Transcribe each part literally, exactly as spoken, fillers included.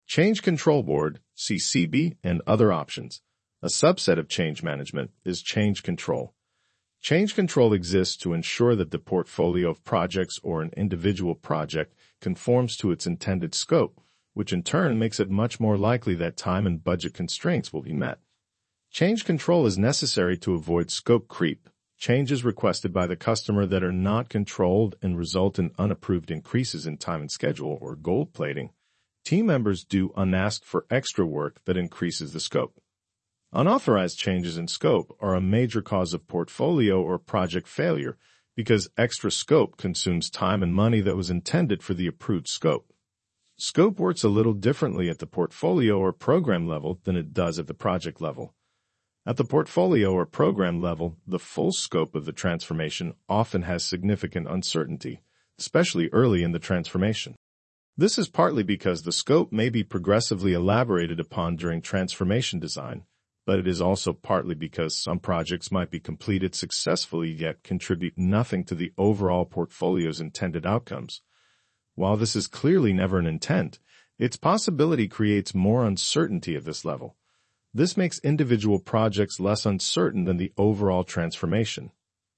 Change Control Board, C C B, and other options. A subset of change management is change control. Change control exists to ensure that the portfolio of projects or an individual project conforms to its intended scope, which in turn makes it much more likely that time and budget constraints will be met. Change control is necessary to avoid scope creep, changes requested by the customer that are not controlled and result in unapproved increases in time and schedule, or gold plating. Team members do unasked for extra work that increases the scope. Unauthorized changes in scope are a major cause of portfolio or project failure because extra scope consumes time and money that was intended for the approved scope. Scope works a little differently at the portfolio or program level than it does at the project level. At the portfolio or program level, the full scope of the transformation often has significant uncertainty, especially early in the transformation. This is partly because the scope may be progressively elaborated upon during transformation design, but it is also partly because some projects might be completed successfully yet contribute nothing to the overall portfolio's intended outcomes. While this is clearly never an intent, its possibility creates more uncertainty at this level. This makes individual projects less uncertain than the overall transformation.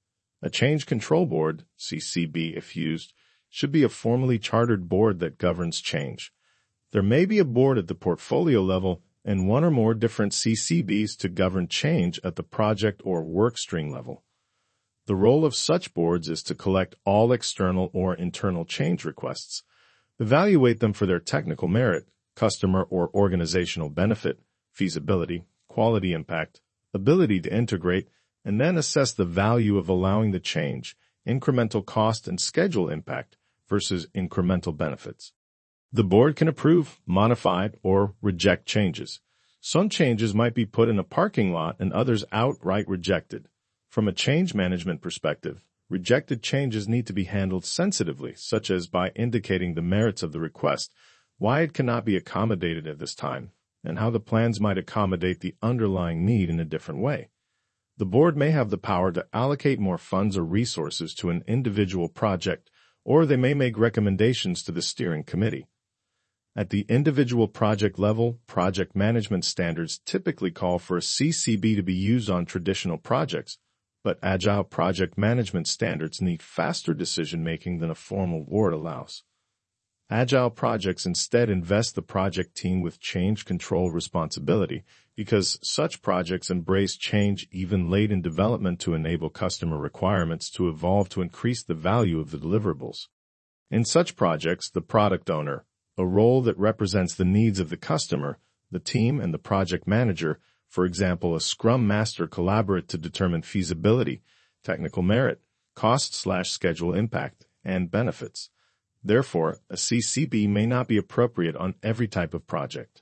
A Change Control Board, C C B if used, should be a formally chartered board that governs change. There may be a board at the portfolio level and one or more different C C Bs to govern change at the project or workstream level. The role of such boards is to collect all external or internal change requests, evaluate them for their technical merit, customer or organizational benefit, feasibility, quality impact, ability to integrate, and then assess the value of allowing the change, incremental cost and schedule impact versus incremental benefits. The board can approve, modify, or reject changes. Some changes might be put in a parking lot and others outright rejected. From a change management perspective, rejected changes need to be handled sensitively, such as by indicating the merits of the request, why it cannot be accommodated at this time, and how the plans might accommodate the underlying need in a different way. The board may have the power to allocate more funds or resources to an individual project, or they may make recommendations to the steering committee. At the individual project level, project management standards typically call for a C C B to be used on traditional projects, but agile project management standards need faster decision-making than a formal board allows. Agile projects instead invest the project team with change control responsibility because such projects embrace change even late in development to enable customer requirements to evolve to increase the value of the deliverables. In such projects, the product owner, a role that represents the needs of the customer, the team, and the project manager, for example, a Scrum Master, collaborate to determine feasibility, technical merit, cost/schedule impact, and benefits. Therefore, a C C B may not be appropriate on every type of project.